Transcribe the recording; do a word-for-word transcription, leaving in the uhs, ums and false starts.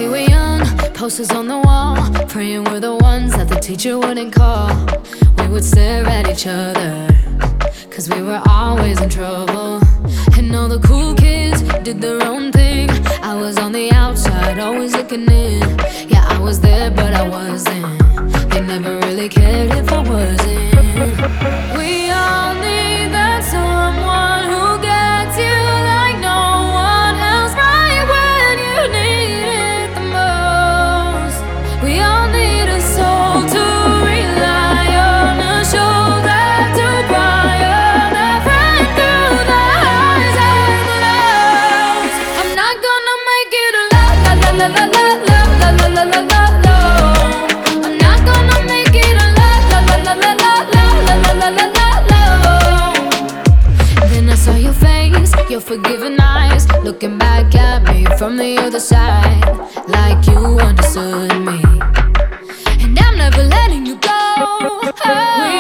we were young, posters on the wall, praying we're the ones that the teacher wouldn't call. We would stare at each other, cause we were always in trouble. And all the cool kids did their own thing. I was on the outside, always looking in. Yeah, I was there, but I wasn't. They never really cared if I wasn't. We all need that someone who gets you like no one else, right when you need it the most. We all need a soul to rely on, a shoulder to cry on, a friend through the highs and the lows. I'm not gonna make it a la la la la la la la la la la la la. I'm not gonna make it a la la la la la la la la la la la. Then I saw your face, your forgiving eyes, looking back at me from the other side, like you understood me. And I'm never letting you go. Oh.